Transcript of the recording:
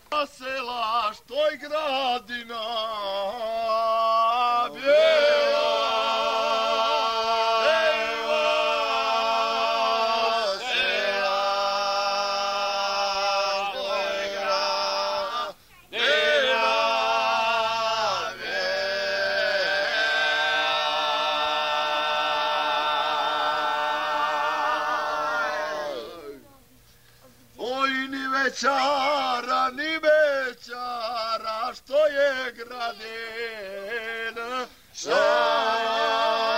Sela što i gradina bijela, ejva sela što i gradina oj ni večara, ni večara, što je gradina,